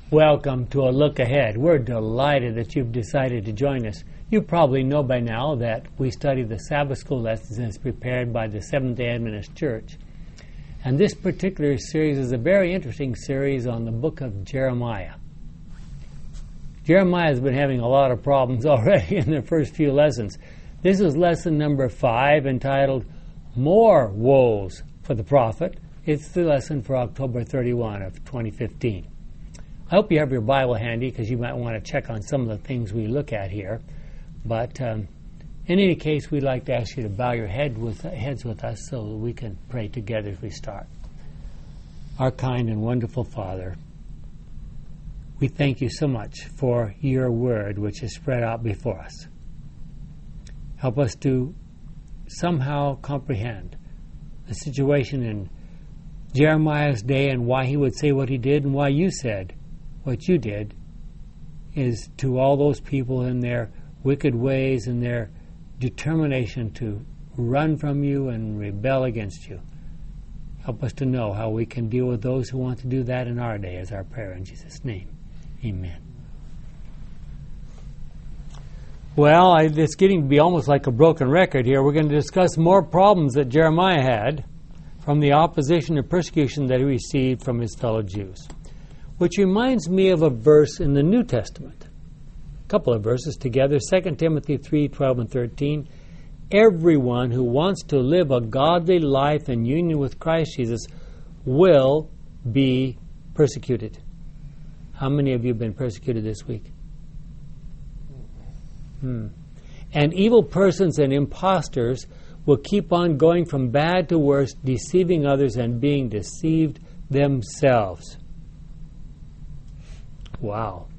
Welcome to A Look Ahead. We're delighted that you've decided to join us. You probably know by now that we study the Sabbath School lessons as prepared by the Seventh-day Adventist Church. And this particular series is a very interesting series on the book of Jeremiah. Jeremiah has been having a lot of problems already in the first few lessons. This is lesson number 5, entitled More Woes for the Prophet. It's the lesson for October 31 of 2015. I hope you have your Bible handy because you might want to check on some of the things we look at here. But in any case, we'd like to ask you to bow your heads with us so that we can pray together as we start. Our kind and wonderful Father, we thank you so much for your word which is spread out before us. Help us to somehow comprehend the situation in Jeremiah's day and why he would say what he did and why you said what you did is to all those people in their wicked ways and their determination to run from you and rebel against you. Help us to know how we can deal with those who want to do that in our day, as our prayer in Jesus' name. Amen. Well, it's getting to be almost like a broken record here. We're going to discuss more problems that Jeremiah had from the opposition and persecution that he received from his fellow Jews. Which reminds me of a verse in the New Testament. A couple of verses together, 2 Timothy 3:12 and 13. Everyone who wants to live a godly life in union with Christ Jesus will be persecuted. How many of you have been persecuted this week? And evil persons and impostors will keep on going from bad to worse, deceiving others and being deceived themselves. Wow.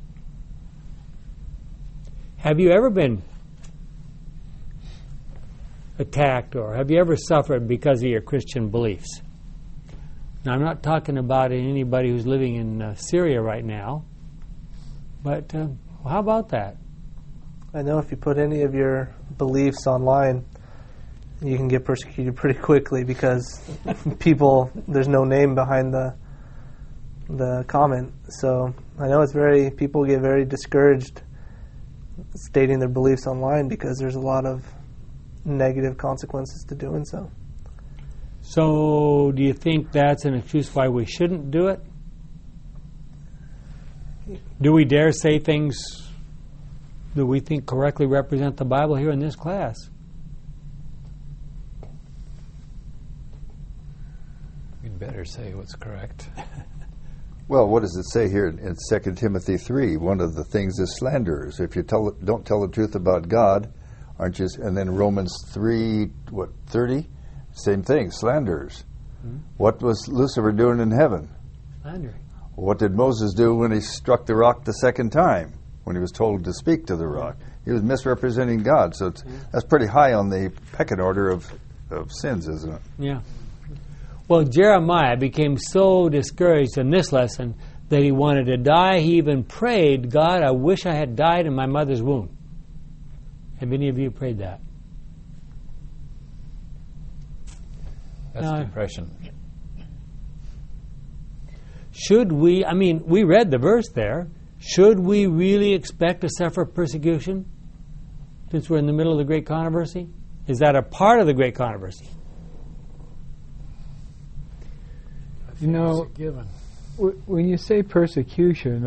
Have you ever been attacked or have you ever suffered because of your Christian beliefs? Now, I'm not talking about anybody who's living in Syria right now, but how about that? I know if you put any of your beliefs online, you can get persecuted pretty quickly because there's no name behind the comment. So I know people get very discouraged stating their beliefs online because there's a lot of negative consequences to doing so. So do you think that's an excuse why we shouldn't do it? Do we dare say things that we think correctly represent the Bible here in this class? We'd better say what's correct. Well, what does it say here in 2 Timothy 3? One of the things is slanderers. If you don't tell the truth about God, aren't you? And then Romans 3:30? Same thing, slanderers. What was Lucifer doing in heaven? Slandering. What did Moses do when he struck the rock the second time? When he was told to speak to the rock. He was misrepresenting God. So that's pretty high on the pecking order of sins, isn't it? Yeah. Well, Jeremiah became so discouraged in this lesson that he wanted to die. He even prayed, God, I wish I had died in my mother's womb. Have any of you prayed that? That's depression. Should we, we read the verse there. Should we really expect to suffer persecution since we're in the middle of the great controversy? Is that a part of the great controversy? You know, when you say persecution,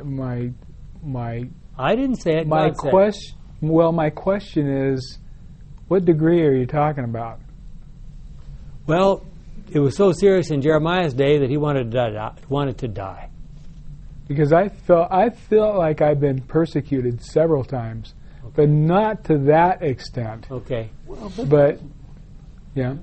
I didn't say it. My question is, what degree are you talking about? Well, it was so serious in Jeremiah's day that he wanted to die. Because I felt like I've been persecuted several times, but not to that extent. Okay. Well, but yeah.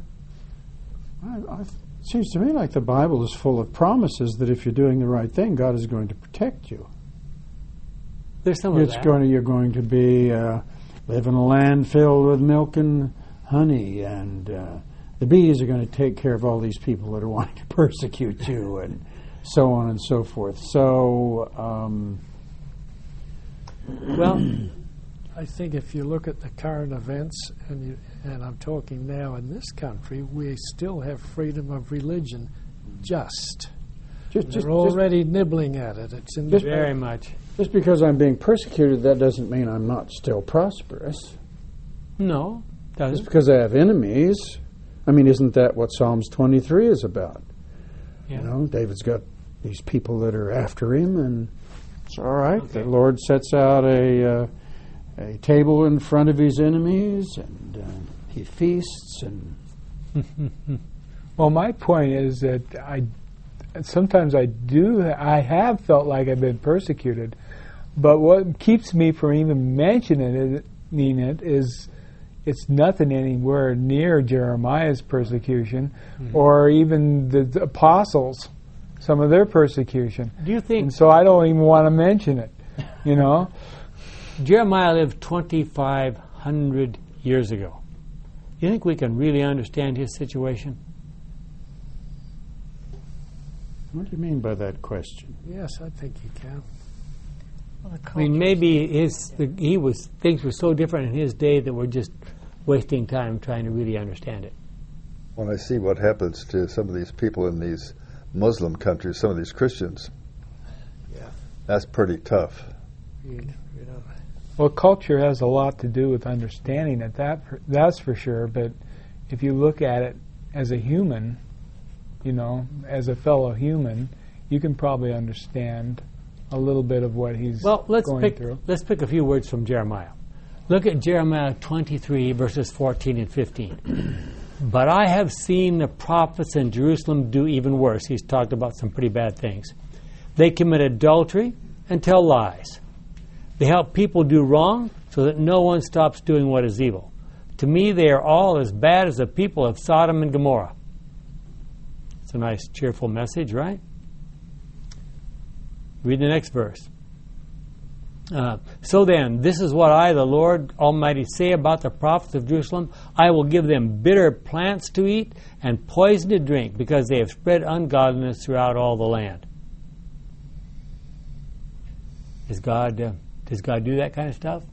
It seems to me like the Bible is full of promises that if you're doing the right thing, God is going to protect you. There's some of that. You're going to be live in a land filled with milk and honey, and the bees are going to take care of all these people that are wanting to persecute you, and so on and so forth. So, well, I think if you look at the current events, and I'm talking now in this country, we still have freedom of religion, just. They're already nibbling at it. It's in just- the Very much. Just because I'm being persecuted, that doesn't mean I'm not still prosperous. No, Just doesn't. because I have enemies, I mean, isn't that what Psalms 23 is about? Yeah. You know, David's got these people that are after him, and it's all right. Okay. The Lord sets out a table in front of his enemies, and he feasts. And Well, my point is that sometimes I have felt like I've been persecuted, but what keeps me from even mentioning it is it's nothing anywhere near Jeremiah's persecution, or even the apostles, some of their persecution. Do you think And so I don't even want to mention it, you know? Jeremiah lived 2,500 years ago? You think we can really understand his situation? what do you mean by that question? Yes, I think you can. I mean, maybe things were so different in his day that we're just wasting time trying to really understand it. When I see what happens to some of these people in these Muslim countries, some of these Christians, Yeah. that's pretty tough. Well, culture has a lot to do with understanding it, that's for sure, but if you look at it as a human, you know, as a fellow human, you can probably understand a little bit of what he's going through. Let's pick a few words from Jeremiah. Look at Jeremiah 23, verses 14 and 15. But I have seen the prophets in Jerusalem do even worse. He's talked about some pretty bad things. They commit adultery and tell lies. They help people do wrong so that no one stops doing what is evil. To me, they are all as bad as the people of Sodom and Gomorrah. It's a nice, cheerful message, right? Read the next verse. So then, this is what I, the Lord Almighty, say about the prophets of Jerusalem. I will give them bitter plants to eat and poison to drink, because they have spread ungodliness throughout all the land. Does God do that kind of stuff?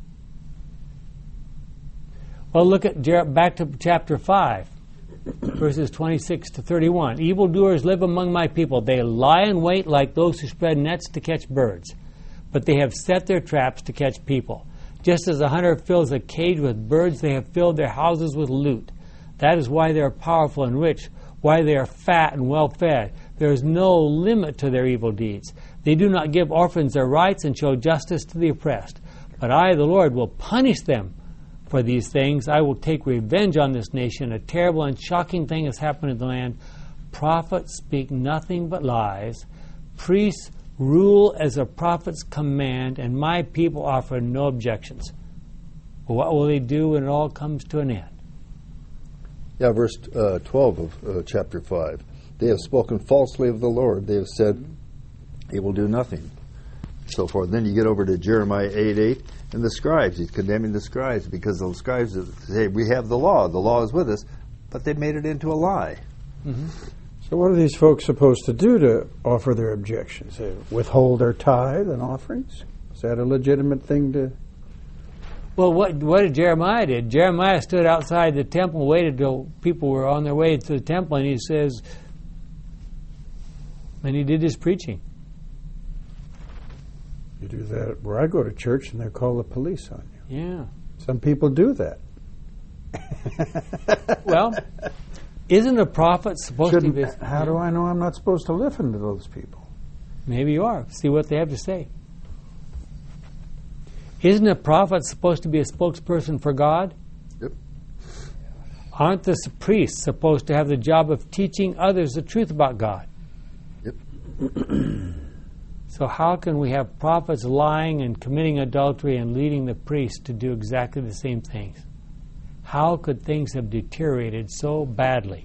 Well, look at back to chapter 5, verses 26 to 31. Evildoers live among my people. They lie in wait like those who spread nets to catch birds. But they have set their traps to catch people. Just as a hunter fills a cage with birds, they have filled their houses with loot. That is why they are powerful and rich, why they are fat and well fed. There is no limit to their evil deeds. They do not give orphans their rights and show justice to the oppressed. But I, the Lord, will punish them for these things. I will take revenge on this nation. A terrible and shocking thing has happened in the land. Prophets speak nothing but lies. Priests rule as the prophets command, and my people offer no objections. Well, what will they do when it all comes to an end? Yeah, verse 12 of chapter 5. They have spoken falsely of the Lord. They have said, he will do nothing. So forth. Then you get over to Jeremiah 8:8, and the scribes. He's condemning the scribes because the scribes say, we have the law is with us, but they made it into a lie. Mm-hmm. So what are these folks supposed to do to offer their objections? They withhold their tithe and offerings? Is that a legitimate thing to... Well, what did Jeremiah do? Jeremiah stood outside the temple, waited till people were on their way to the temple, and he says, and he did his preaching. You do that where I go to church and they call the police on you. Yeah. Some people do that. Well, isn't a prophet supposed to be... How do I know I'm not supposed to listen to those people? Maybe you are. See what they have to say. Isn't a prophet supposed to be a spokesperson for God? Yep. Aren't the priests supposed to have the job of teaching others the truth about God? Yep. So how can we have prophets lying and committing adultery and leading the priests to do exactly the same things? How could things have deteriorated so badly?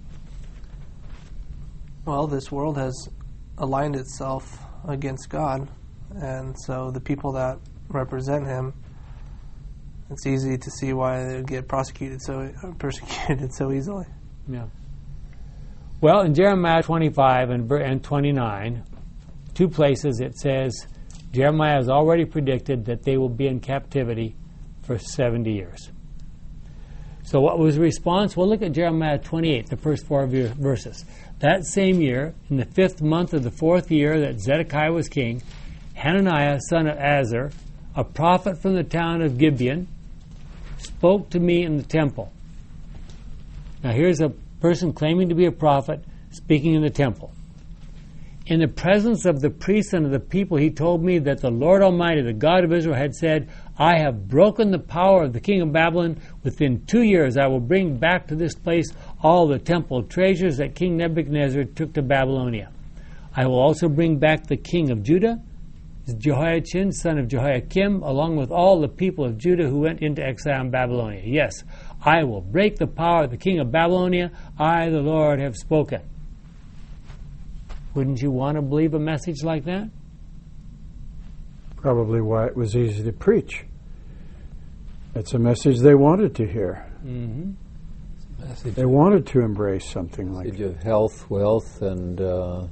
Well, this world has aligned itself against God, and so the people that represent Him, it's easy to see why they get persecuted so easily. Yeah. Well, in Jeremiah 25 and 29, two places it says Jeremiah has already predicted that they will be in captivity for 70 years. So what was the response? Well, look at Jeremiah 28, the first 4 verses. That same year, in the 5th month of the 4th year that Zedekiah was king, Hananiah, son of Azar, a prophet from the town of Gibeon, spoke to me in the temple. Now here's a person claiming to be a prophet speaking in the temple. In the presence of the priests and of the people, he told me that the Lord Almighty, the God of Israel, had said, I have broken the power of the king of Babylon. Within 2 years I will bring back to this place all the temple treasures that King Nebuchadnezzar took to Babylonia. I will also bring back the king of Judah, Jehoiachin, son of Jehoiakim, along with all the people of Judah who went into exile in Babylonia. Yes, I will break the power of the king of Babylonia. I, the Lord, have spoken. Wouldn't you want to believe a message like that? Probably why it was easy to preach. It's a message they wanted to hear. Mm-hmm. They wanted to embrace something like Message of health, wealth, and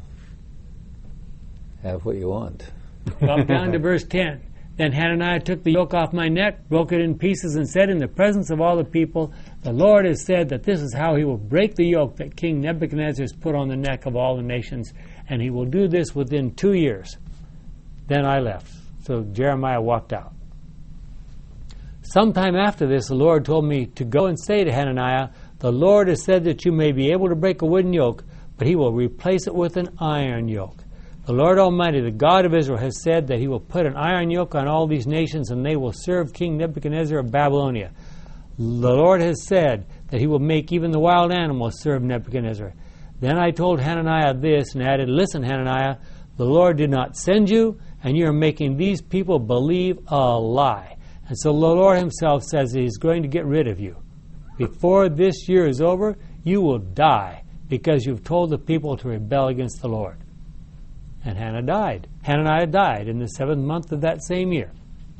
have what you want. Drop down to verse 10. Then Hananiah took the yoke off my neck, broke it in pieces, and said in the presence of all the people, the Lord has said that this is how he will break the yoke that King Nebuchadnezzar has put on the neck of all the nations, and he will do this within 2 years. Then I left. So Jeremiah walked out. Sometime after this, the Lord told me to go and say to Hananiah, the Lord has said that you may be able to break a wooden yoke, but he will replace it with an iron yoke. The Lord Almighty, the God of Israel, has said that he will put an iron yoke on all these nations, and they will serve King Nebuchadnezzar of Babylonia. The Lord has said that he will make even the wild animals serve Nebuchadnezzar. Then I told Hananiah this and added, listen, Hananiah, the Lord did not send you, and you are making these people believe a lie. And so the Lord himself says that he's going to get rid of you. Before this year is over, you will die because you've told the people to rebel against the Lord. And Hananiah died in the 7th month of that same year.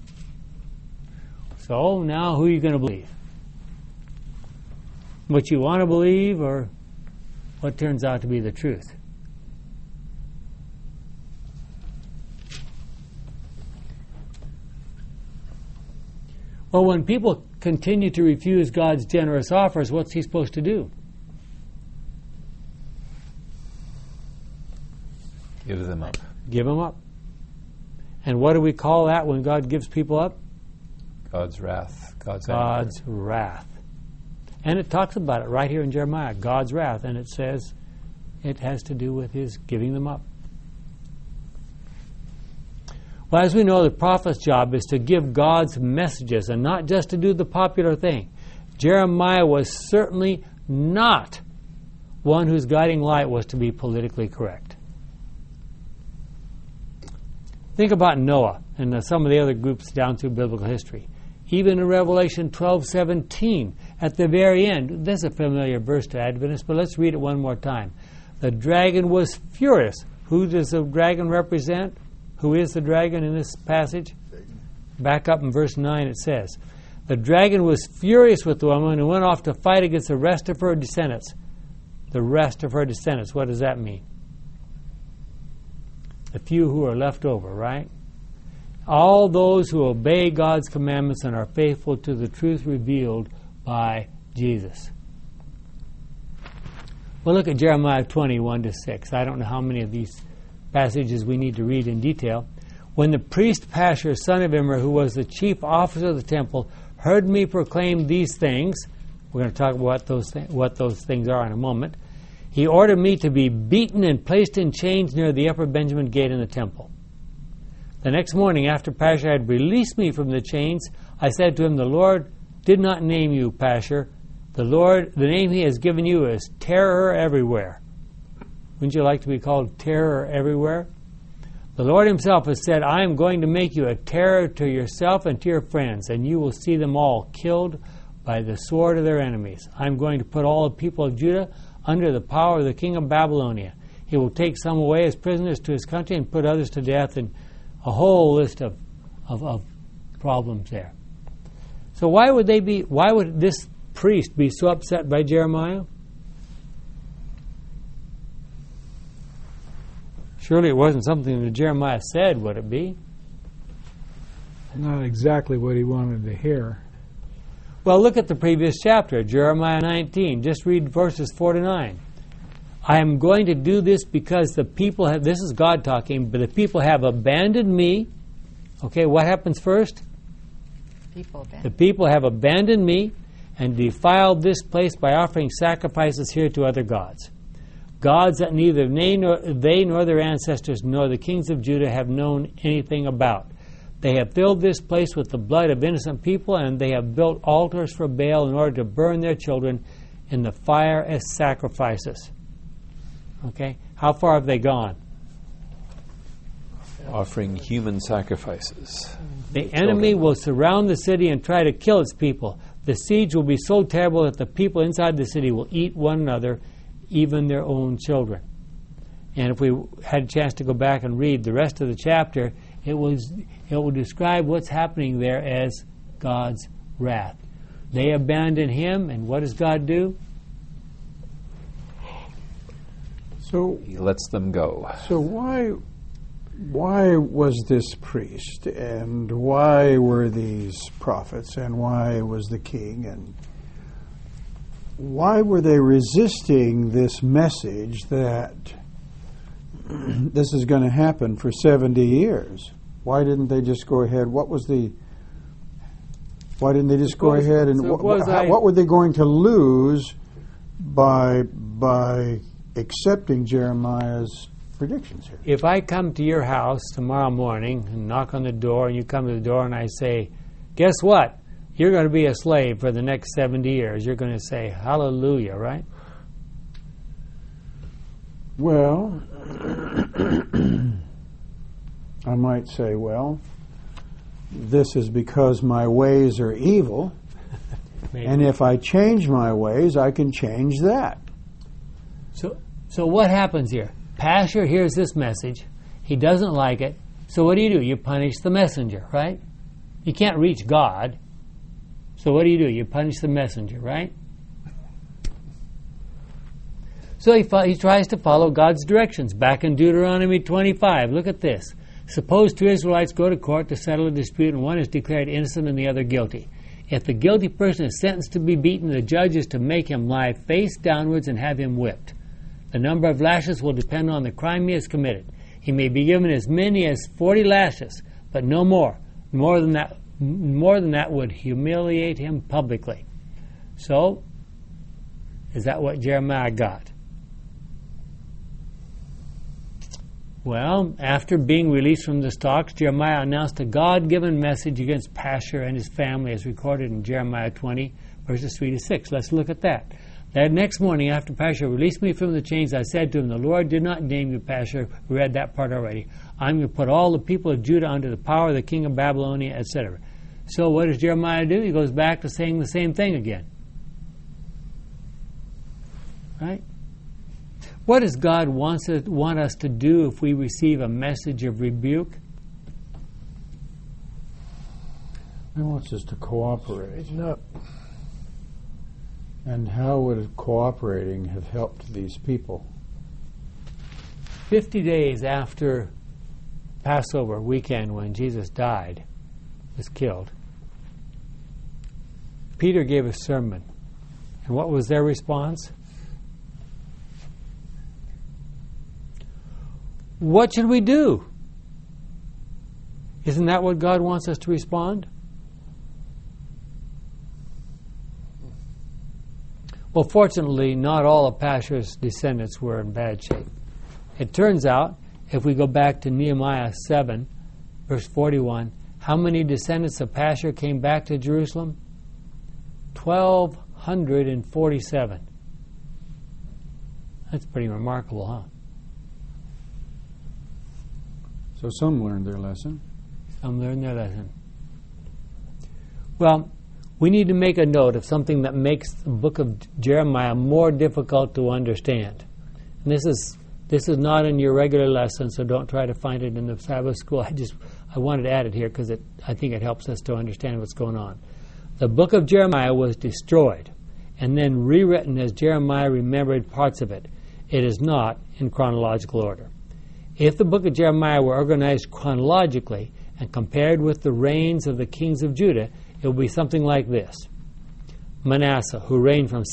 So now who are you going to believe? What you want to believe or what turns out to be the truth? Well, when people continue to refuse God's generous offers, what's he supposed to do? Give them up. Give them up. And what do we call that when God gives people up? God's wrath. God's wrath. And it talks about it right here in Jeremiah, God's wrath. And it says it has to do with his giving them up. Well, as we know, the prophet's job is to give God's messages and not just to do the popular thing. Jeremiah was certainly not one whose guiding light was to be politically correct. Think about Noah and some of the other groups down through biblical history. Even in Revelation 12:17, at the very end, this is a familiar verse to Adventists, but let's read it one more time. The dragon was furious. Who does the dragon represent? Who is the dragon in this passage? Back up in verse 9 it says, the dragon was furious with the woman and went off to fight against the rest of her descendants. The rest of her descendants, what does that mean? The few who are left over, right? All those who obey God's commandments and are faithful to the truth revealed by Jesus. Well, look at Jeremiah 20:1-6. I don't know how many of these passages we need to read in detail. When the priest Pashur, son of Immer, who was the chief officer of the temple, heard me proclaim these things, we're going to talk about what those things are in a moment, he ordered me to be beaten and placed in chains near the upper Benjamin gate in the temple. The next morning, after Pashur had released me from the chains, I said to him, the Lord did not name you Pashur. The name he has given you is Terror Everywhere. Wouldn't you like to be called Terror Everywhere? The Lord himself has said, I am going to make you a terror to yourself and to your friends, and you will see them all killed by the sword of their enemies. I am going to put all the people of Judah under the power of the king of Babylonia. He will take some away as prisoners to his country and put others to death, and a whole list of problems there. So why would this priest be so upset by Jeremiah? Surely it wasn't something that Jeremiah said, would it be? Not exactly what he wanted to hear. Well, look at the previous chapter, Jeremiah 19. Just read verses 4 to 9. I am going to do this because the people have, this is God talking, but the people have abandoned me. Okay, what happens first? The people have abandoned me and defiled this place by offering sacrifices here to other gods. Gods that neither they nor their ancestors nor the kings of Judah have known anything about. They have filled this place with the blood of innocent people, and they have built altars for Baal in order to burn their children in the fire as sacrifices. Okay? How far have they gone? Offering human sacrifices. The enemy will surround the city and try to kill its people. The siege will be so terrible that the people inside the city will eat one another, even their own children. And if we had a chance to go back and read the rest of the chapter, it will describe what's happening there as God's wrath. They abandon him, and what does God do? So He lets them go. So why was this priest, and why were these prophets, and why was the king, and why were they resisting this message that this is going to happen for 70 years? Why didn't they just go ahead? Why didn't they just go ahead and what were they going to lose by accepting Jeremiah's predictions here? If I come to your house tomorrow morning and knock on the door, and you come to the door and I say, guess what? You're going to be a slave for the next 70 years. You're going to say, hallelujah, right? Well, I might say, well, this is because my ways are evil, and if I change my ways, I can change that. So what happens here? Pashur hears this message. He doesn't like it. So what do? You punish the messenger, right? You can't reach God. So what do? You punish the messenger, right? So he tries to follow God's directions. Back in Deuteronomy 25, look at this. Suppose two Israelites go to court to settle a dispute, and one is declared innocent and the other guilty. If the guilty person is sentenced to be beaten, the judge is to make him lie face downwards and have him whipped. The number of lashes will depend on the crime he has committed. He may be given as many as 40 lashes, but no more. More than that would humiliate him publicly. So, is that what Jeremiah got? Well, after being released from the stocks, Jeremiah announced a God-given message against Pashur and his family, as recorded in Jeremiah 20, verses 3 to 6. Let's look at that. That next morning, after Pashur released me from the chains, I said to him, the Lord did not name you Pashur. We read that part already. I'm going to put all the people of Judah under the power of the king of Babylonia, etc. So what does Jeremiah do? He goes back to saying the same thing again. Right? What does God want us to do if we receive a message of rebuke? He wants us to cooperate. No. And how would cooperating have helped these people? 50 days after Passover weekend, when Jesus died, was killed, Peter gave a sermon. And what was their response? What should we do? Isn't that what God wants us to respond? Well, fortunately, not all of Pashur's descendants were in bad shape. It turns out, if we go back to Nehemiah 7, verse 41, how many descendants of Pashur came back to Jerusalem? 1,247. That's pretty remarkable, huh? So some learned their lesson. Some learned their lesson. Well, we need to make a note of something that makes the book of Jeremiah more difficult to understand. And this is not in your regular lesson, so don't try to find it in the Sabbath school. I wanted to add it here because I think it helps us to understand what's going on. The book of Jeremiah was destroyed and then rewritten as Jeremiah remembered parts of it. It is not in chronological order. If the book of Jeremiah were organized chronologically and compared with the reigns of the kings of Judah, it would be something like this. Manasseh, who reigned from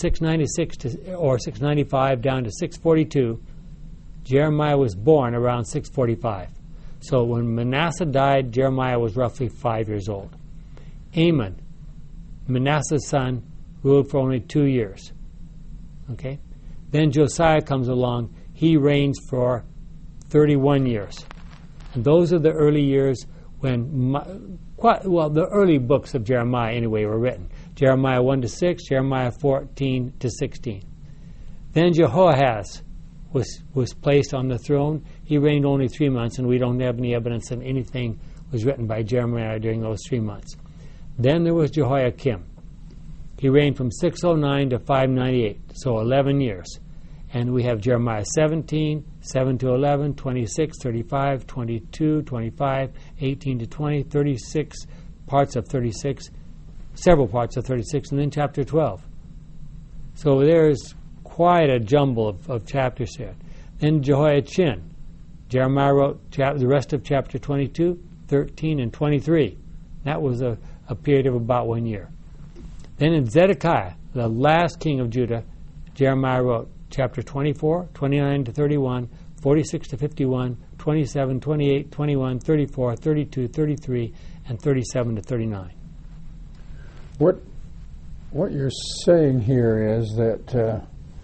695 down to 642. Jeremiah was born around 645. So when Manasseh died, Jeremiah was roughly 5 years old. Amon, Manasseh's son, ruled for only 2 years. Okay? Then Josiah comes along. He reigns for 31 years. And those are the early years when, the early books of Jeremiah anyway were written. Jeremiah 1 to 6, Jeremiah 14 to 16. Then Jehoahaz was placed on the throne. He reigned only 3 months, and we don't have any evidence that anything was written by Jeremiah during those 3 months. Then there was Jehoiakim. He reigned from 609 to 598, so 11 years. And we have Jeremiah 17, 7 to 11, 26, 35, 22, 25, 18 to 20, 36, parts of 36, several parts of 36, and then chapter 12. So there's quite a jumble of chapters here. Then Jehoiachin. Jeremiah wrote the rest of chapter 22, 13, and 23. That was a period of about 1 year. Then in Zedekiah, the last king of Judah, Jeremiah wrote chapter 24, 29 to 31, 46 to 51, 27, 28, 21, 34, 32, 33, and 37 to 39. What you're saying here is that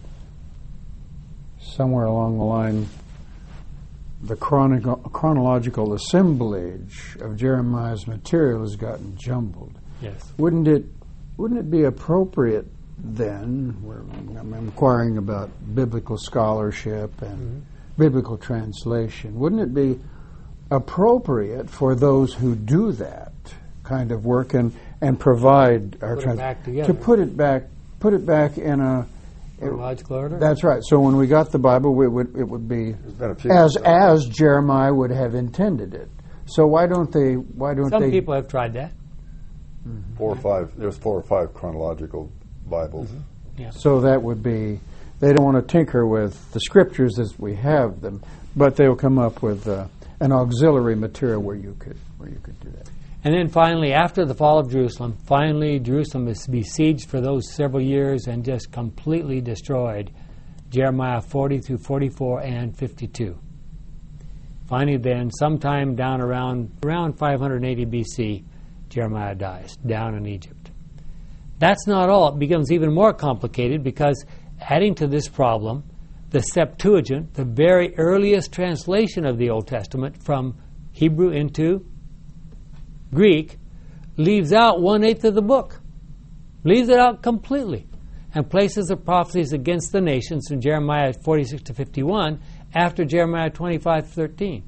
somewhere along the line, the chronological assemblage of Jeremiah's material has gotten jumbled. Yes. Wouldn't it be appropriate then, I'm inquiring about biblical scholarship and biblical translation, wouldn't it be appropriate for those who do that kind of work and provide our to put it back in a chronological order? That's right. So when we got the Bible, it would be as Jeremiah would have intended it. So why don't they? Some people have tried that. Mm-hmm. 4 or 5. There's 4 or 5 chronological Bibles. Mm-hmm. Yeah. So that would be. They don't want to tinker with the scriptures as we have them, but they will come up with an auxiliary material where you could do that. And then finally, after the fall of Jerusalem, Jerusalem is besieged for those several years and just completely destroyed. Jeremiah 40 through 44 and 52. Finally then, sometime down around 580 BC, Jeremiah dies, down in Egypt. That's not all. It becomes even more complicated because adding to this problem, the Septuagint, the very earliest translation of the Old Testament from Hebrew into Greek, leaves out 1/8 of the book. Leaves it out completely. And places the prophecies against the nations from Jeremiah 46 to 51 after Jeremiah 25:13.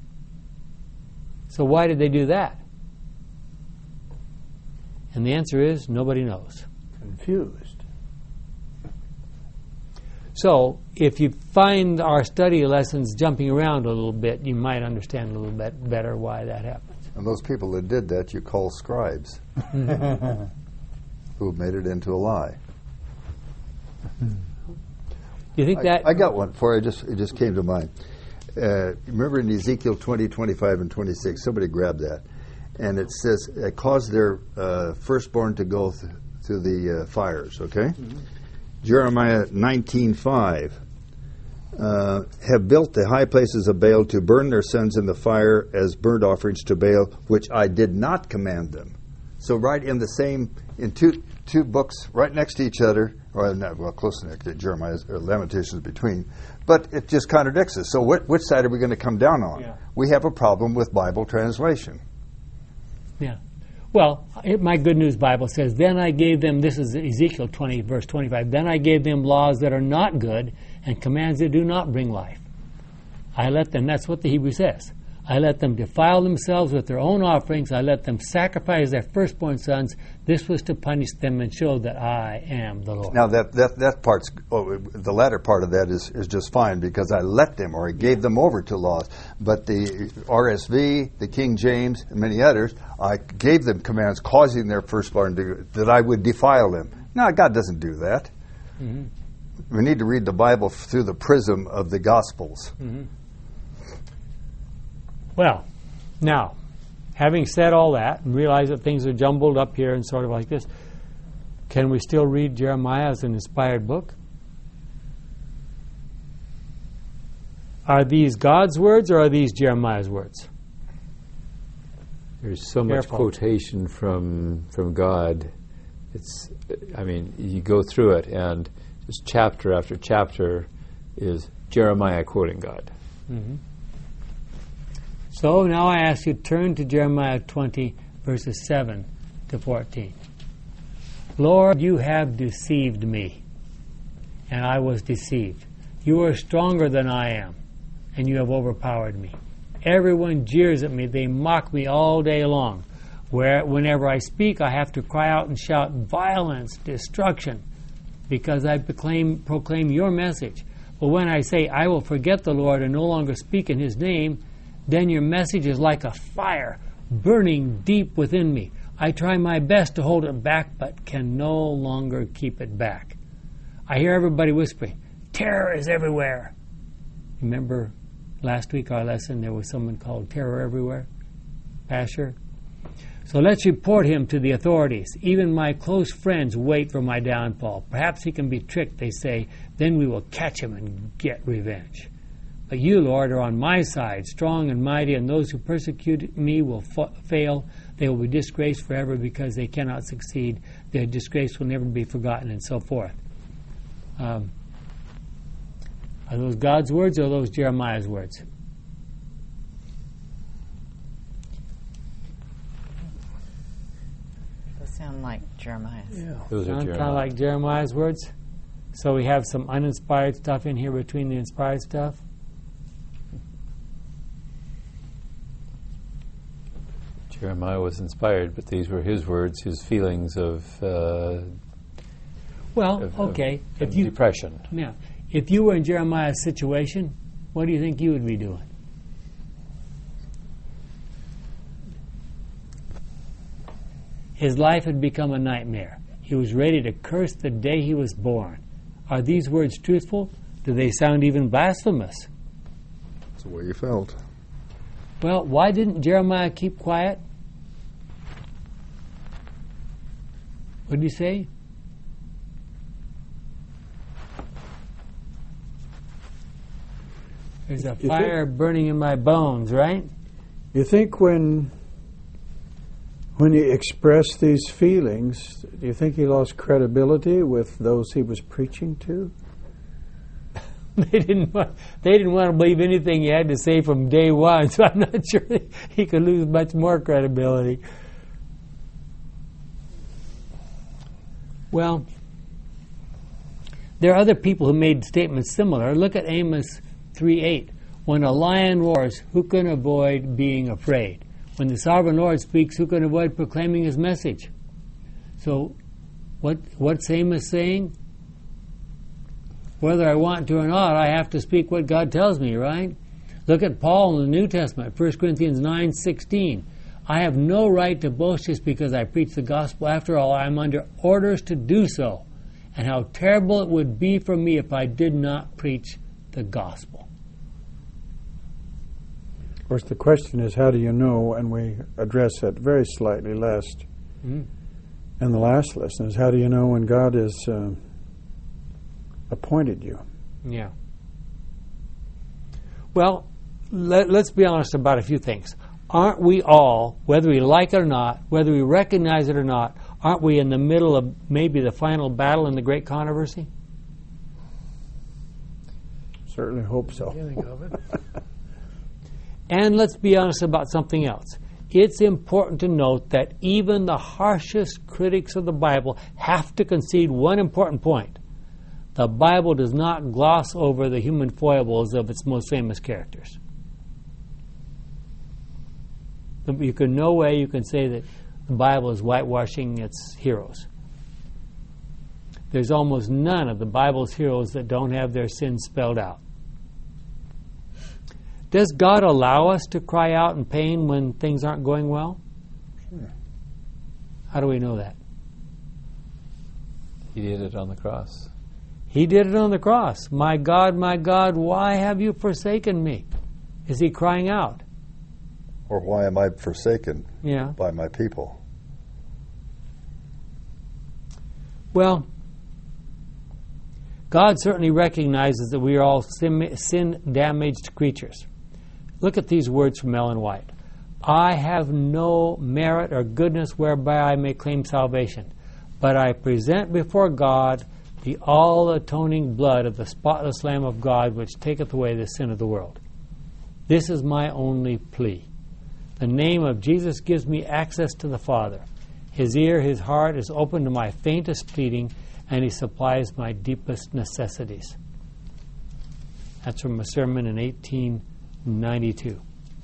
So why did they do that? And the answer is nobody knows. Confused. So if you find our study lessons jumping around a little bit, you might understand a little bit better why that happened. And those people that did that you call scribes, who made it into a lie. You think that I got one for you. It just came to mind. Remember in Ezekiel 20, 25, and 26, somebody grabbed that. And it says, it caused their firstborn to go through the fires, okay? Mm-hmm. Jeremiah 19:5. Have built the high places of Baal to burn their sons in the fire as burnt offerings to Baal, which I did not command them. So right in the same, in two books right next to each other, or not, well, close next to Jeremiah's, or Lamentations between, but it just contradicts us. So which side are we going to come down on? Yeah. We have a problem with Bible translation. Yeah. Well, my Good News Bible says, then I gave them, this is Ezekiel 20, verse 25, then I gave them laws that are not good and commands that do not bring life. I let them, that's what the Hebrew says. I let them defile themselves with their own offerings. I let them sacrifice their firstborn sons. This was to punish them and show that I am the Lord. Now that part's, the latter part of that is just fine because I let them, or I gave them over to laws. But the RSV, the King James, and many others, I gave them commands causing their firstborn that I would defile them. No, God doesn't do that. Mm-hmm. We need to read the Bible through the prism of the Gospels. Mm-hmm. Well, now, having said all that and realized that things are jumbled up here and sort of like this, Can we still read Jeremiah as an inspired book? Are these God's words or are these Jeremiah's words? There's so much Careful. quotation from God. It's, I mean, you go through it, and just chapter after chapter is Jeremiah quoting God. Mm-hmm. So now I ask you to turn to Jeremiah 20, verses 7 to 14. Lord, you have deceived me, and I was deceived. You are stronger than I am, and you have overpowered me. Everyone jeers at me. They mock me all day long. Whenever I speak, I have to cry out and shout violence, destruction, because I proclaim your message. But when I say, I will forget the Lord and no longer speak in his name, then your message is like a fire burning deep within me. I try my best to hold it back, but can no longer keep it back. I hear everybody whispering, terror is everywhere. Remember last week our lesson, there was someone called Terror Everywhere? Pasher? So let's report him to the authorities. Even my close friends wait for my downfall. Perhaps he can be tricked, they say. Then we will catch him and get revenge. But you, Lord, are on my side, strong and mighty, and those who persecute me will fail. They will be disgraced forever because they cannot succeed. Their disgrace will never be forgotten, and so forth. Are those God's words or are those Jeremiah's words? Those sound like Jeremiah's. Yeah. Those are Sound kind Jeremiah. of like Jeremiah's words? So we have some uninspired stuff in here between the inspired stuff? Jeremiah was inspired, but these were his words, his feelings of Well, okay. If you depression. Yeah. If you were in Jeremiah's situation, what do you think you would be doing? His life had become a nightmare. He was ready to curse the day he was born. Are these words truthful? Do they sound even blasphemous? That's the way you felt. Well, why didn't Jeremiah keep quiet? What did he say? There's a You fire burning in my bones, right? You think when he expressed these feelings, do you think he lost credibility with those he was preaching to? They didn't want to believe anything he had to say from day one, so I'm not sure he could lose much more credibility. Well, there are other people who made statements similar. Look at Amos 3:8. When a lion roars, who can avoid being afraid? When the sovereign Lord speaks, who can avoid proclaiming his message? So, what's Amos saying? Whether I want to or not, I have to speak what God tells me, right? Look at Paul in the New Testament, 1 Corinthians 9:16. I have no right to boast just because I preach the gospel. After all, I am under orders to do so. And how terrible it would be for me if I did not preach the gospel. Of course, the question is, how do you know? And we address that very slightly last in the last lesson. Is how do you know when God has appointed you? Yeah. Well, let's be honest about a few things. Aren't we all, whether we like it or not, whether we recognize it or not, aren't we in the middle of maybe the final battle in the great controversy? Certainly hope so. Beginning of it. And let's be honest about something else. It's important to note that even the harshest critics of the Bible have to concede one important point. The Bible does not gloss over the human foibles of its most famous characters. No way you can say that the Bible is whitewashing its heroes. There's almost none of the Bible's heroes that don't have their sins spelled out. Does God allow us to cry out in pain when things aren't going well? Sure. How do we know that? He did it on the cross. He did it on the cross. My God, why have you forsaken me? Is he crying out? Or why am I forsaken Yeah. by my people? Well, God certainly recognizes that we are all sin-damaged creatures. Look at these words from Ellen White. I have no merit or goodness whereby I may claim salvation, but I present before God the all-atoning blood of the spotless Lamb of God, which taketh away the sin of the world. This is my only plea. The name of Jesus gives me access to the Father. His ear, his heart is open to my faintest pleading, and he supplies my deepest necessities. That's from a sermon in 1892.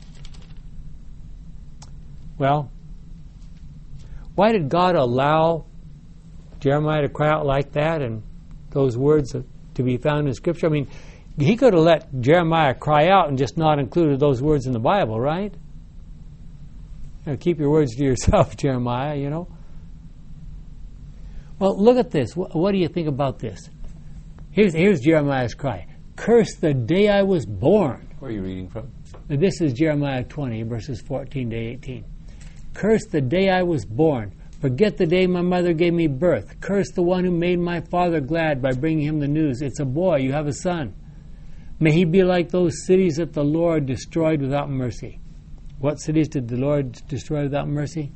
Well, why did God allow Jeremiah to cry out like that and those words to be found in Scripture? I mean, he could have let Jeremiah cry out and just not included those words in the Bible, right? You know, keep your words to yourself, Jeremiah, you know. Well, look at this. What do you think about this? Here's Jeremiah's cry. Curse the day I was born. Where are you reading from? This is Jeremiah 20, verses 14 to 18. Curse the day I was born. Forget the day my mother gave me birth. Curse the one who made my father glad by bringing him the news. It's a boy, you have a son. May he be like those cities that the Lord destroyed without mercy. What cities did the Lord destroy without mercy?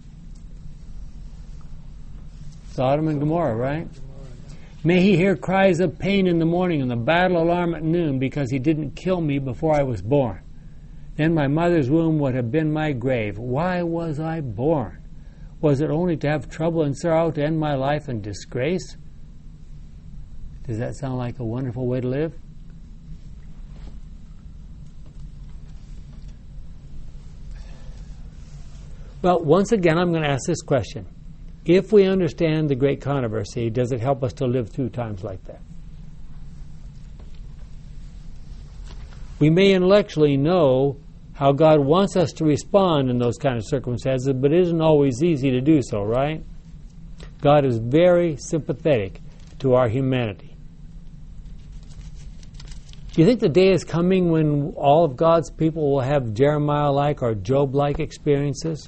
Sodom and Gomorrah, right? May he hear cries of pain in the morning and the battle alarm at noon, because he didn't kill me before I was born. Then my mother's womb would have been my grave. Why was I born? Was it only to have trouble and sorrow, to end my life in disgrace? Does that sound like a wonderful way to live? Well, once again, I'm going to ask this question. If we understand the great controversy, does it help us to live through times like that? We may intellectually know how God wants us to respond in those kind of circumstances, but it isn't always easy to do so, right? God is very sympathetic to our humanity. Do you think the day is coming when all of God's people will have Jeremiah-like or Job-like experiences?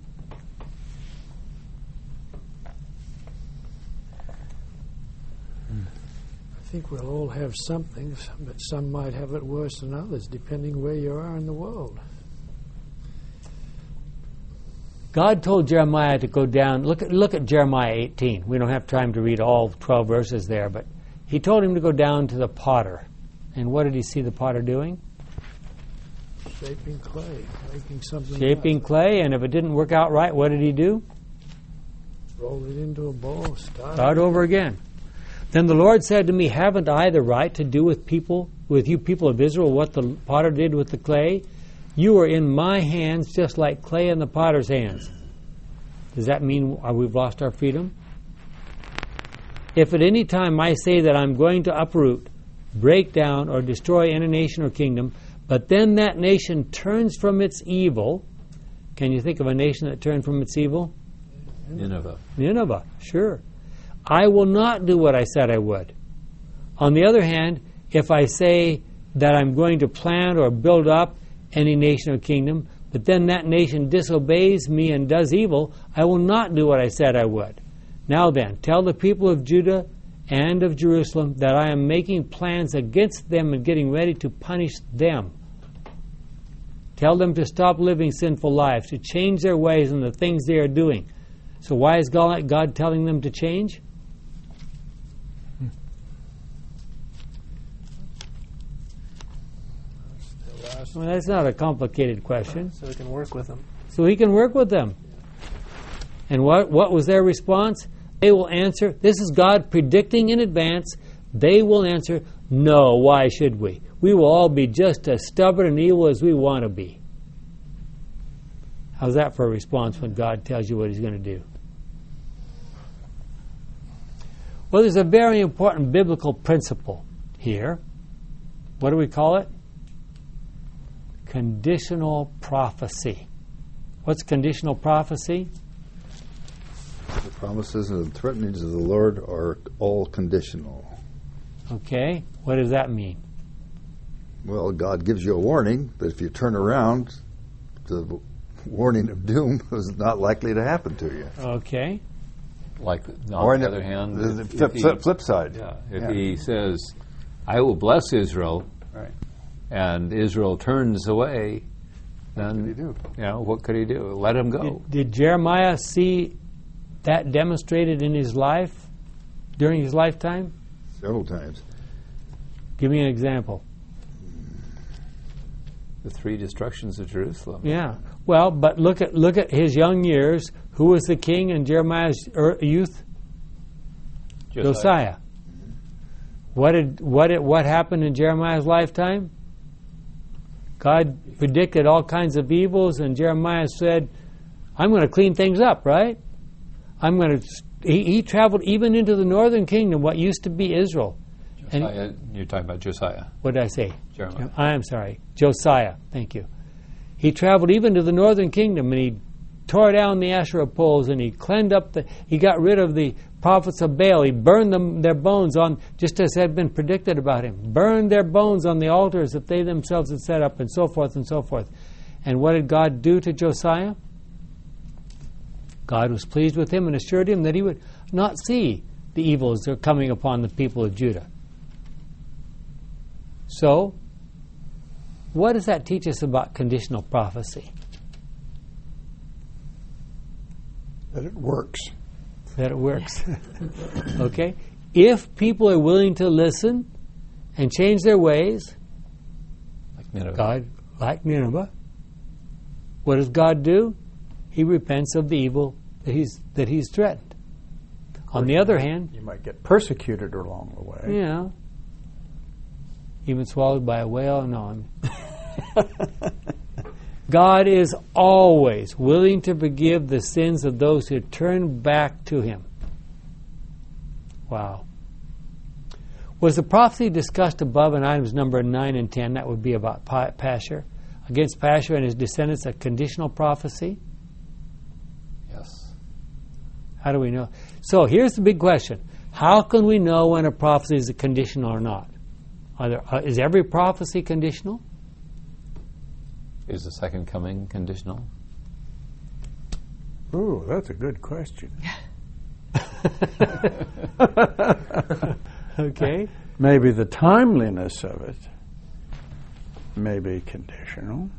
I think we'll all have something, but some might have it worse than others, depending where you are in the world. God told Jeremiah to go down. Look at Jeremiah 18. We don't have time to read all 12 verses there, but he told him to go down to the potter. And what did he see the potter doing? Shaping clay, making something. Shaping clay, and if it didn't work out right, what did he do? Roll it into a ball, start over again. Then the Lord said to me, haven't I the right to do with you people of Israel, what the potter did with the clay? You are in my hands just like clay in the potter's hands. Does that mean we've lost our freedom? If at any time I say that I'm going to uproot, break down, or destroy any nation or kingdom, but then that nation turns from its evil, can you think of a nation that turned from its evil? Nineveh, sure. I will not do what I said I would. On the other hand, if I say that I'm going to plant or build up any nation or kingdom, but then that nation disobeys me and does evil, I will not do what I said I would. Now then, tell the people of Judah and of Jerusalem that I am making plans against them and getting ready to punish them. Tell them to stop living sinful lives, to change their ways and the things they are doing. So why is God telling them to change? Well, that's not a complicated question. So we can work with them. So he can work with them. And what was their response? They will answer, this is God predicting in advance, they will answer, no, why should we? We will all be just as stubborn and evil as we want to be. How's that for a response when God tells you what he's going to do? Well, there's a very important biblical principle here. What do we call it? Conditional prophecy. What's conditional prophecy? The promises and threatenings of the Lord are all conditional. Okay. What does that mean? Well, God gives you a warning, but if you turn around, the warning of doom is not likely to happen to you. Okay. Like, Or on the other hand, the flip side. If he says, I will bless Israel, Right. and Israel turns away, then What could he do? What could he do? Let him go. Did Jeremiah see that demonstrated in his life during his lifetime? Several times. Give me an example. The 3 destructions of Jerusalem. Yeah. Well, but look at his young years. Who was the king in Jeremiah's youth? Josiah. What happened in Jeremiah's lifetime? God predicted all kinds of evils, and Jeremiah said, "I'm going to clean things up." Right? I'm going to. He traveled even into the northern kingdom, what used to be Israel. Josiah, you're talking about Josiah. What did I say? Jeremiah. I'm sorry, Josiah. Thank you. He traveled even to the northern kingdom, and he tore down the Asherah poles, and he cleaned up he got rid of the prophets of Baal. He burned their bones on, just as had been predicted about him, burned their bones on the altars that they themselves had set up, and so forth and so forth. And what did God do to Josiah? God was pleased with him and assured him that he would not see the evils that are coming upon the people of Judah. So, what does that teach us about conditional prophecy? That it works. That it works. Okay? If people are willing to listen and change their ways, Like Nineveh. God, like Nineveh, what does God do? He repents of the evil that he's threatened. On the other hand, You might get persecuted along the way. Even swallowed by a whale? No. God is always willing to forgive the sins of those who turn back to Him. Wow. Was the prophecy discussed above in items number 9 and 10, that would be about Pashur, against Pashur and his descendants, a conditional prophecy? Yes. How do we know? So here's the big question. How can we know when a prophecy is conditional or not? Is every prophecy conditional? Is the second coming conditional? Ooh, that's a good question. Okay. Maybe the timeliness of it may be conditional.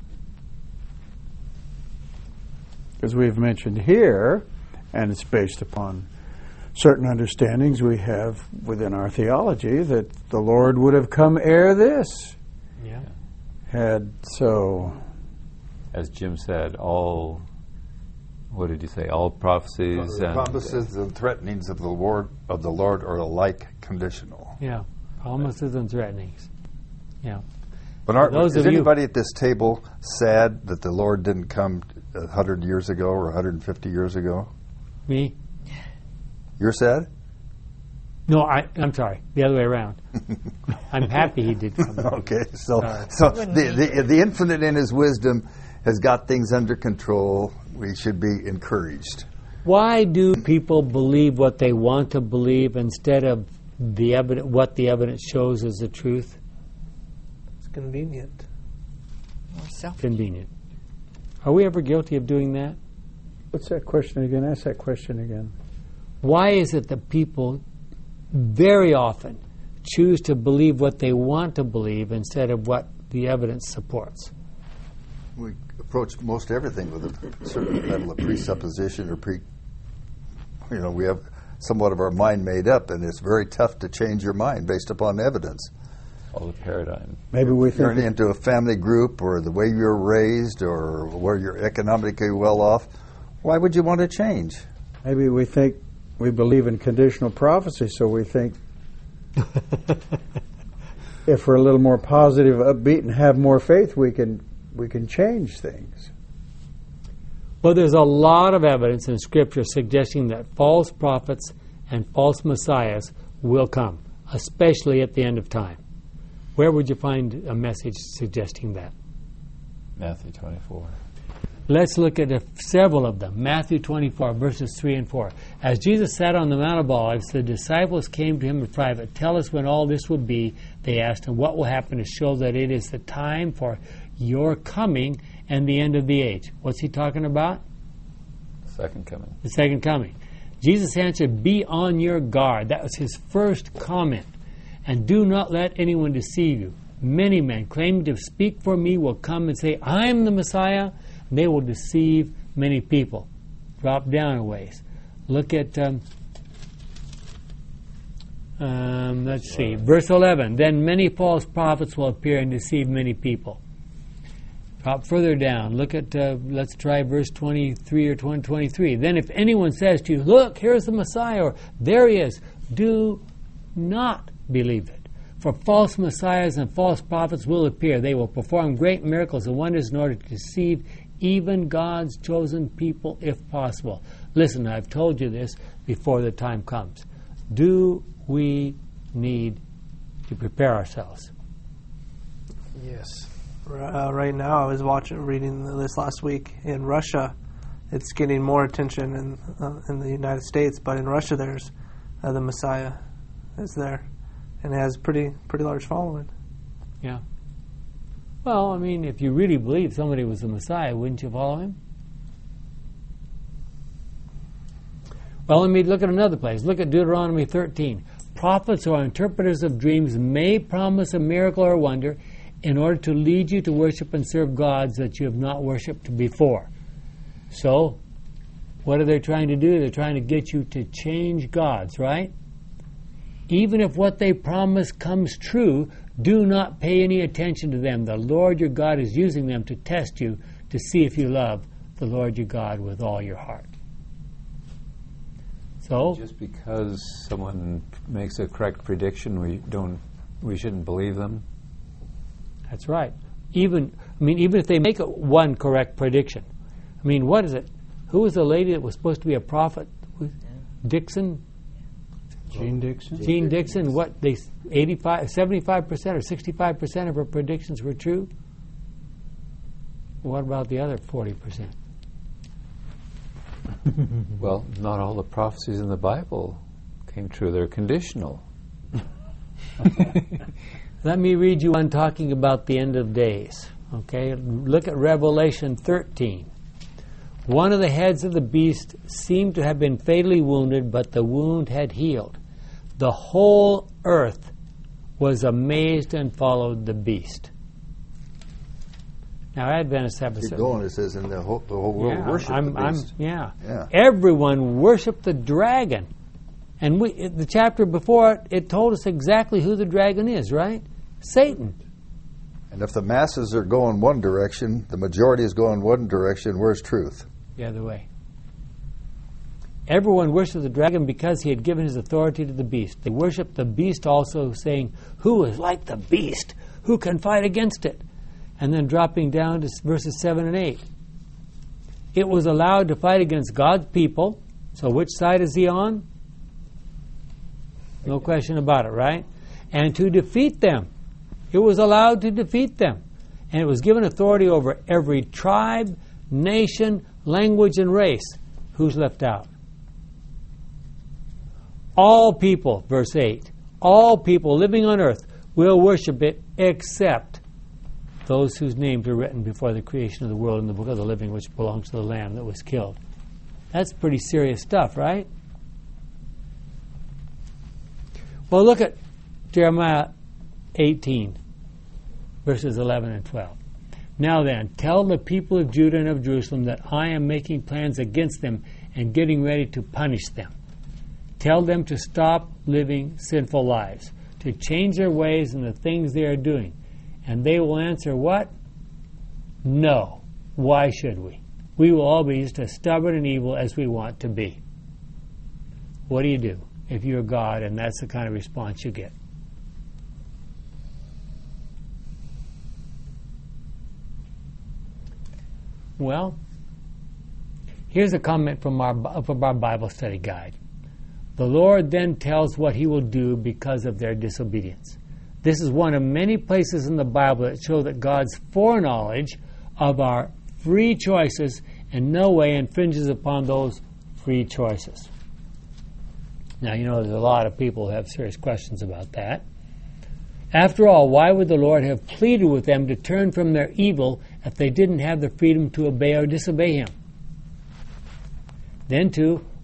As we've mentioned here, and it's based upon certain understandings we have within our theology, that the Lord would have come ere this. Yeah. Had so. As Jim said, what did you say? All prophecies and Promises and threatenings of the Lord are alike conditional. Yeah. Promises and threatenings. Yeah. But Those is of you- anybody at this table sad that the Lord didn't come 100 years ago or 150 years ago? Me? You're sad? No, I'm sorry. The other way around. I'm happy He did come. Okay, so the infinite in His wisdom has got things under control. We should be encouraged. Why do people believe what they want to believe instead of what the evidence shows as the truth? It's convenient. More self. Convenient. Are we ever guilty of doing that? What's that question again? Ask that question again. Why is it that people very often choose to believe what they want to believe instead of what the evidence supports? We approach most everything with a certain level of presupposition or we have somewhat of our mind made up, and it's very tough to change your mind based upon evidence. all the paradigm. Maybe we You're think into a family group or the way you're raised or where you're economically well off. Why would you want to change? maybe we think we believe in conditional prophecy, so we think if we're a little more positive, upbeat, and have more faith, we can change things. Well, there's a lot of evidence in Scripture suggesting that false prophets and false messiahs will come, especially at the end of time. Where would you find a message suggesting that? Matthew 24. Let's look at several of them. Matthew 24, verses 3 and 4. As Jesus sat on the Mount of Olives, the disciples came to him in private. Tell us when all this will be, they asked, and what will happen to show that it is the time for your coming and the end of the age. What's he talking about? Second coming. The second coming. Jesus answered, "Be on your guard." That was his first comment. "And do not let anyone deceive you. Many men claiming to speak for me will come and say, 'I'm the Messiah.' And they will deceive many people." Drop down a ways. Look at, let's see, verse 11. "Then many false prophets will appear and deceive many people." Drop further down. Look at, let's try verse 23 or 23. "Then if anyone says to you, 'Look, here's the Messiah,' or 'There he is,' do not believe it. For false messiahs and false prophets will appear. They will perform great miracles and wonders in order to deceive even God's chosen people if possible." Listen, I've told you this before the time comes. Do we need to prepare ourselves? Yes. Right now, I was reading this last week. In Russia, it's getting more attention in the United States, but in Russia, there's the Messiah is there, and it has pretty large following. Yeah. Well, I mean, if you really believe somebody was the Messiah, wouldn't you follow him? Well, let me look at another place. Look at Deuteronomy 13. "Prophets or interpreters of dreams may promise a miracle or wonder in order to lead you to worship and serve gods that you have not worshipped before." So, what are they trying to do? They're trying to get you to change gods, right? Even if what they promise comes true, do not pay any attention to them. The Lord your God is using them to test you to see if you love the Lord your God with all your heart. So, just because someone makes a correct prediction, we shouldn't believe them. that's right. Even if they make one correct prediction. I mean, what is it? Who was the lady that was supposed to be a prophet? Dixon? Jean Dixon? Jean Dixon, what, 75% or 65% of her predictions were true? What about the other 40%? Well, not all the prophecies in the Bible came true. They're conditional. Let me read you one talking about the end of days. Okay, look at Revelation 13. "One of the heads of the beast seemed to have been fatally wounded, but the wound had healed. The whole earth was amazed and followed the beast." Now, Adventists have a Keep going. It says, "And the whole world worshiped the beast." Yeah. Yeah. Everyone worshipped the dragon. And the chapter before it told us exactly who the dragon is, right? Satan. And if the masses are going one direction, the majority is going one direction, where's truth? The other way. Everyone worshipped the dragon because he had given his authority to the beast. They worshipped the beast also, saying, "Who is like the beast? Who can fight against it?" And then dropping down to verses 7 and 8. It was allowed to fight against God's people. So which side is he on? No question about it, right? And to defeat them. It was allowed to defeat them. And it was given authority over every tribe, nation, language, and race. Who's left out? All people, verse 8, all people living on earth will worship it except those whose names are written before the creation of the world in the book of the living, which belongs to the Lamb that was killed. That's pretty serious stuff, right? Well, look at Jeremiah 18, verses 11 and 12. "Now then, tell the people of Judah and of Jerusalem that I am making plans against them and getting ready to punish them. Tell them to stop living sinful lives, to change their ways and the things they are doing. And they will answer, what? No. Why should we? We will all be just as stubborn and evil as we want to be." What do if you're God and that's the kind of response you get? Well, here's a comment from our Bible study guide. "The Lord then tells what he will do because of their disobedience." This is one of many places in the Bible that show that God's foreknowledge of our free choices in no way infringes upon those free choices. Now, there's a lot of people who have serious questions about that. After all, why would the Lord have pleaded with them to turn from their evil if they didn't have the freedom to obey or disobey him? Then, too,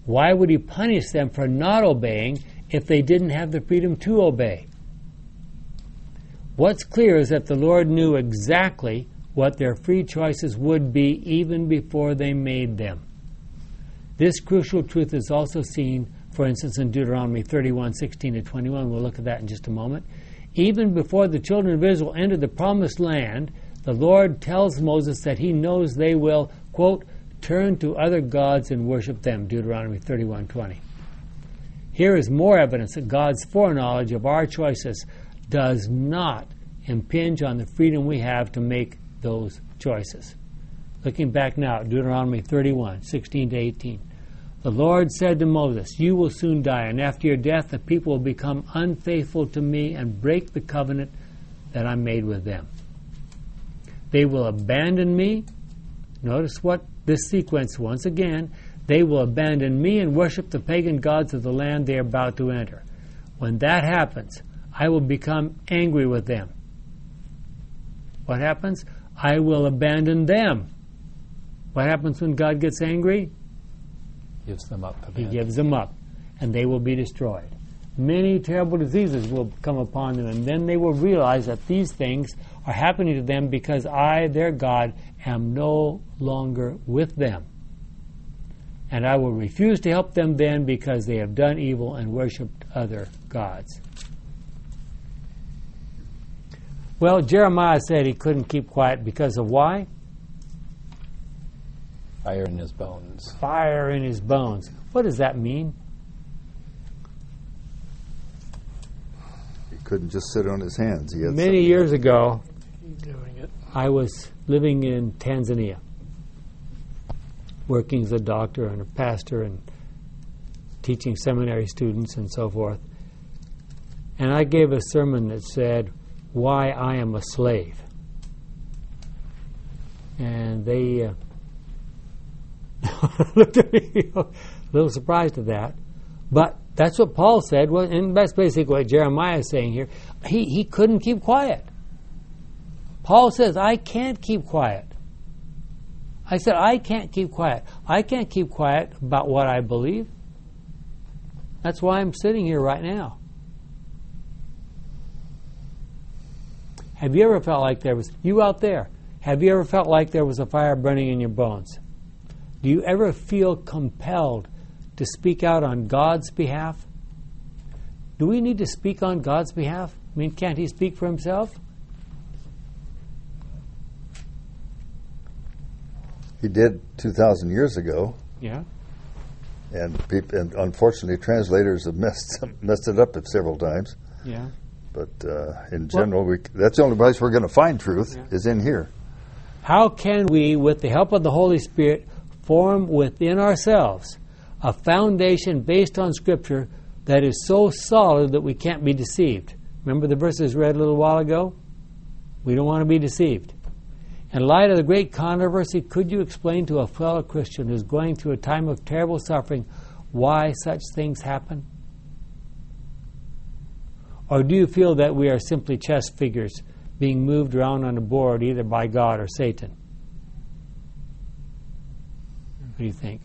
Why would he punish them for not obeying if they didn't have the freedom to obey? What's clear is that the Lord knew exactly what their free choices would be even before they made them. This crucial truth is also seen, for instance, in Deuteronomy 31:16-21. We'll look at that in just a moment. Even before the children of Israel entered the promised land, the Lord tells Moses that he knows they will, quote, turn to other gods and worship them, Deuteronomy 31:20. Here is more evidence that God's foreknowledge of our choices does not impinge on the freedom we have to make those choices. Looking back now at Deuteronomy 31:16-18. The Lord said to Moses, you will soon die, and after your death the people will become unfaithful to me and break the covenant that I made with them. They will abandon me. Notice what this sequence, once again, they will abandon me and worship the pagan gods of the land they are about to enter. When that happens, I will become angry with them. What happens? I will abandon them. What happens when God gets angry? Gives them up. He gives them up, and they will be destroyed. Many terrible diseases will come upon them, and then they will realize that these things are happening to them because I, their God, am no longer with them. And I will refuse to help them then because they have done evil and worshipped other gods. Well, Jeremiah said he couldn't keep quiet because of why? Fire in his bones. Fire in his bones. What does that mean? He couldn't just sit on his hands. He had Many years ago, Doing it. I was living in Tanzania, working as a doctor and a pastor and teaching seminary students and so forth. And I gave a sermon that said, why I am a slave. And they looked at me a little surprised at that. But that's what Paul said, and that's basically what Jeremiah is saying here. He couldn't keep quiet. Paul says, I can't keep quiet. I said, I can't keep quiet. I can't keep quiet about what I believe. That's why I'm sitting here right now. Have you ever felt like there was, you out there, have you ever felt like there was a fire burning in your bones? Do you ever feel compelled to speak out on God's behalf? Do we need to speak on God's behalf? I mean, can't he speak for himself? He did 2,000 years ago. Yeah. And unfortunately, translators have messed it up several times. Yeah. But in general, that's the only place we're going to find truth is in here. How can we, with the help of the Holy Spirit, form within ourselves a foundation based on Scripture that is so solid that we can't be deceived? Remember the verses read a little while ago? We don't want to be deceived. In light of the great controversy, could you explain to a fellow Christian who's going through a time of terrible suffering why such things happen? Or do you feel that we are simply chess figures being moved around on a board either by God or Satan? What do you think?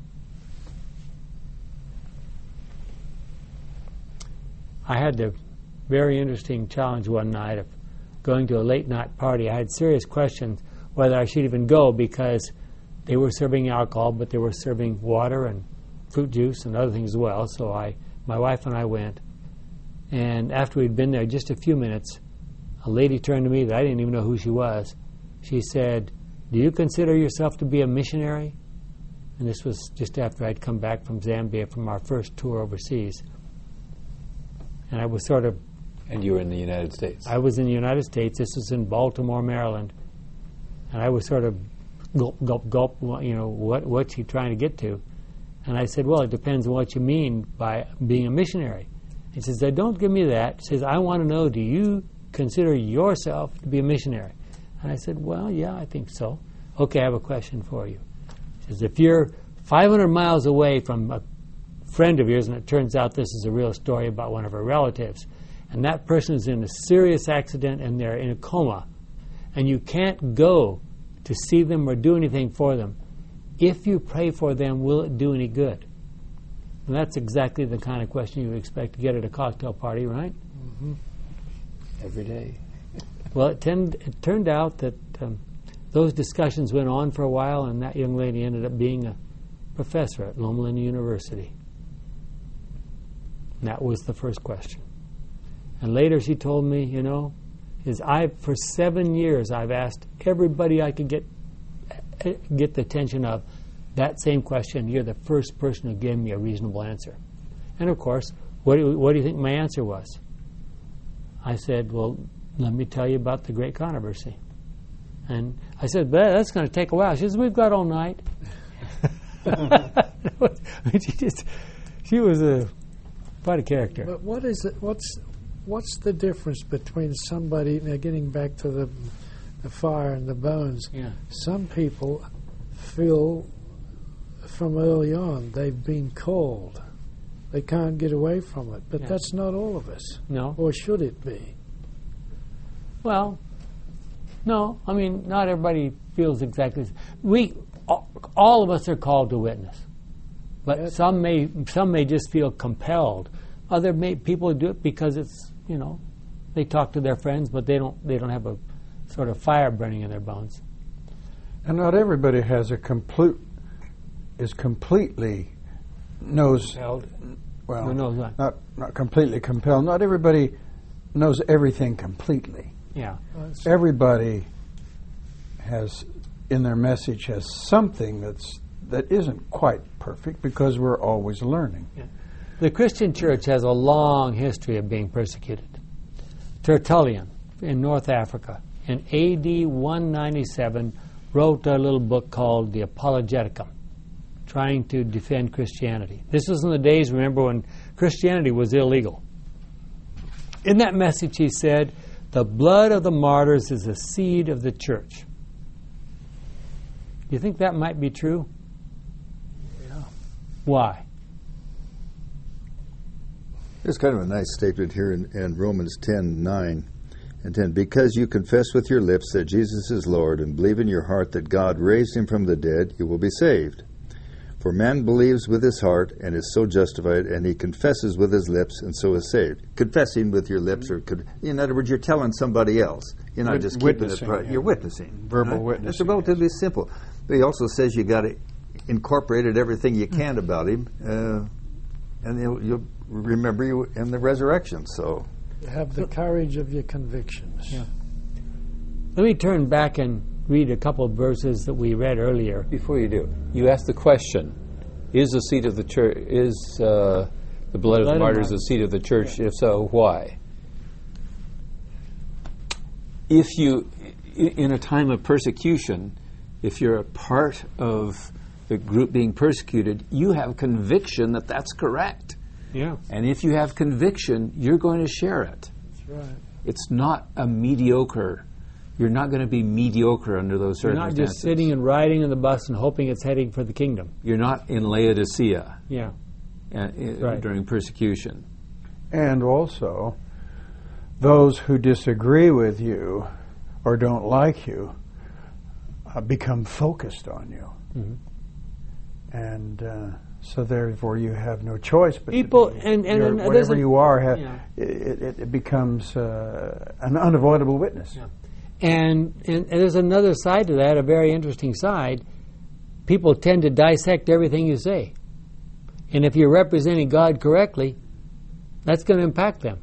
I had the very interesting challenge one night of going to a late night party. I had serious questions whether I should even go because they were serving alcohol, but they were serving water and fruit juice and other things as well. So my wife and I went. And after we'd been there just a few minutes, a lady turned to me that I didn't even know who she was. She said, do you consider yourself to be a missionary? And this was just after I'd come back from Zambia from our first tour overseas. And I was sort of... And you were in the United States. I was in the United States. This was in Baltimore, Maryland. And I was sort of gulp, gulp, gulp, what's he trying to get to? And I said, well, it depends on what you mean by being a missionary. He says, don't give me that. He says, I want to know, do you consider yourself to be a missionary? And I said, well, yeah, I think so. Okay, I have a question for you. He says, if you're 500 miles away from a friend of yours, and it turns out this is a real story about one of her relatives, and that person is in a serious accident and they're in a coma, and you can't go to see them or do anything for them, if you pray for them, will it do any good? And that's exactly the kind of question you would expect to get at a cocktail party, right? Mm-hmm. Every day. Well, it turned out that those discussions went on for a while, and that young lady ended up being a professor at Loma Linda University. And that was the first question. And later she told me, for 7 years I've asked everybody I could get the attention of that same question. You're the first person who gave me a reasonable answer. And of course, what do you think my answer was? I said, well, let me tell you about the great controversy. And I said, but that's going to take a while. She says, we've got all night. She was quite a character. But what is it? What's the difference between somebody, now getting back to the fire and the bones, some people feel from early on they've been called. They can't get away from it. But that's not all of us. No. Or should it be? Well, no. I mean, not everybody feels exactly. All of us are called to witness. But some may just feel compelled. Other people do it because it's, they talk to their friends, but they don't have a sort of fire burning in their bones. And not everybody has completely knows. Compelled. Well, knows what? Not completely compelled. Not everybody knows everything completely. Yeah. Everybody has in their message has something that isn't quite perfect because we're always learning. Yeah. The Christian church has a long history of being persecuted. Tertullian in North Africa in AD 197 wrote a little book called the Apologeticum, trying to defend Christianity. This was in the days, remember, when Christianity was illegal. In that message he said, the blood of the martyrs is the seed of the church. Do you think that might be true? Yeah. Why? There's kind of a nice statement here in Romans 10:9 and 10. Because you confess with your lips that Jesus is Lord and believe in your heart that God raised him from the dead, you will be saved. For man believes with his heart and is so justified, and he confesses with his lips and so is saved. Confessing with your lips, in other words, you're telling somebody else. You're not just keeping it right. You're witnessing. Verbal witnessing. It's relatively simple. But he also says you got to incorporate everything you can about him, and you'll remember you in the resurrection. So You have the courage of your convictions. Yeah. Let me turn back and read a couple of verses that we read earlier. Before you do, you asked the question: is the seat of the church, the blood of the martyrs the seat of the church? If so, why? If you, in a time of persecution, if you're a part of the group being persecuted, you have conviction that that's correct. Yeah. And if you have conviction, you're going to share it. That's right. It's not a mediocre. You're not going to be mediocre under those You're circumstances. not just sitting and riding in the bus and hoping it's heading for the kingdom. You're not in Laodicea Yeah. Right. During persecution. And also, those who disagree with you or don't like you become focused on you. Mm-hmm. And so therefore you have no choice but People, to be, and whatever you are, yeah. it becomes an unavoidable witness. Yeah. And there's another side to that, a very interesting side. People tend to dissect everything you say. And if you're representing God correctly, that's going to impact them.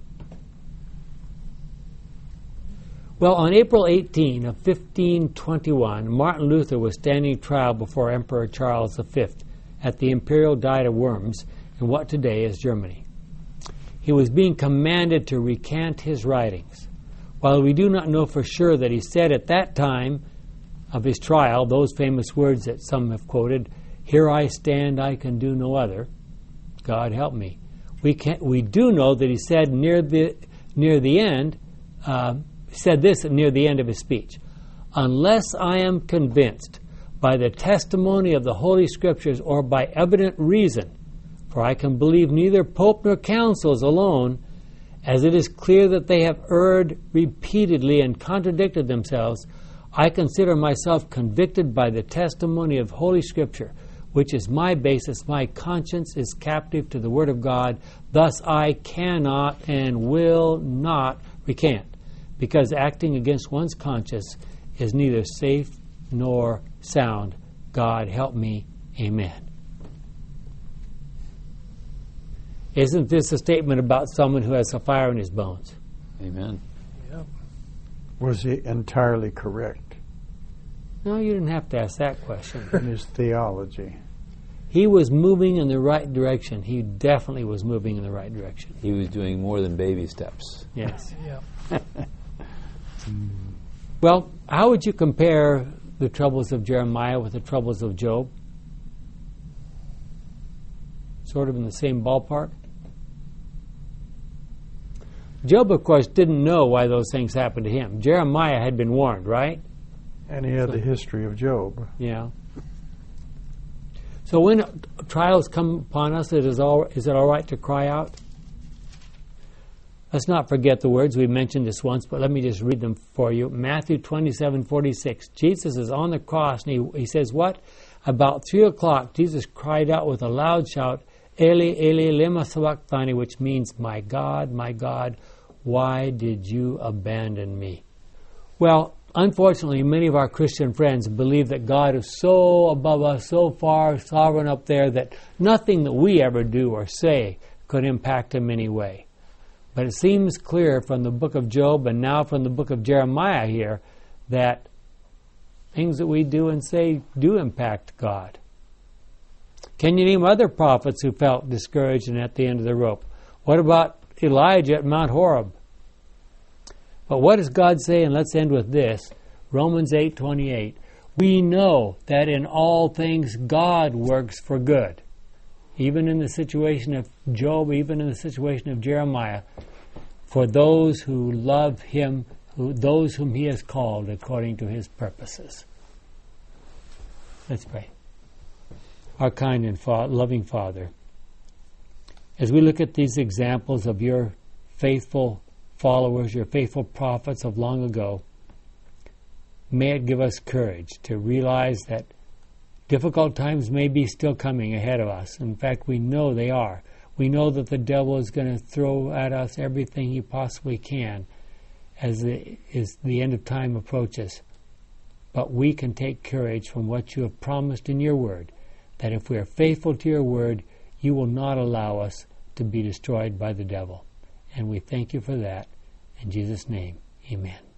Well, on April 18 of 1521, Martin Luther was standing trial before Emperor Charles V at the Imperial Diet of Worms in what today is Germany. He was being commanded to recant his writings. While we do not know for sure that he said at that time of his trial those famous words that some have quoted, "Here I stand, I can do no other. God help me." We do know that he said near the end, said this near the end of his speech: "Unless I am convinced by the testimony of the Holy Scriptures or by evident reason, for I can believe neither Pope nor councils alone, as it is clear that they have erred repeatedly and contradicted themselves, I consider myself convicted by the testimony of Holy Scripture, which is my basis. My conscience is captive to the Word of God. Thus I cannot and will not recant, because acting against one's conscience is neither safe nor sound. God help me. Amen. Isn't this a statement about someone who has a fire in his bones? Amen. Yep. Was he entirely correct No, you didn't have to ask that question. in his theology? He was moving in the right direction. He definitely was moving in the right direction. He was doing more than baby steps. Yes. Yeah. Well, how would you compare the troubles of Jeremiah with the troubles of Job? Sort of in the same ballpark? Job, of course, didn't know why those things happened to him. Jeremiah had been warned, right? And he had the history of Job. Yeah. So when trials come upon us, is it all right to cry out? Let's not forget the words. We mentioned this once, but let me just read them for you. Matthew 27:46. Jesus is on the cross, and he says what? About 3 o'clock, Jesus cried out with a loud shout, Eli, Eli, lema sabachthani, which means, my God, why did you abandon me? Well, unfortunately, many of our Christian friends believe that God is so above us, so far sovereign up there, that nothing that we ever do or say could impact him anyway. But it seems clear from the book of Job and now from the book of Jeremiah here that things that we do and say do impact God. Can you name other prophets who felt discouraged and at the end of the rope? What about Elijah at Mount Horeb? But what does God say? And let's end with this. Romans 8:28. We know that in all things God works for good. Even in the situation of Job, even in the situation of Jeremiah, for those who love him, those whom he has called according to his purposes. Let's pray. Our kind and loving Father, as we look at these examples of your faithful followers, your faithful prophets of long ago, may it give us courage to realize that difficult times may be still coming ahead of us. In fact, we know they are. We know that the devil is going to throw at us everything he possibly can as the end of time approaches. But we can take courage from what you have promised in your word, that if we are faithful to your word, you will not allow us to be destroyed by the devil. And we thank you for that. In Jesus' name, amen.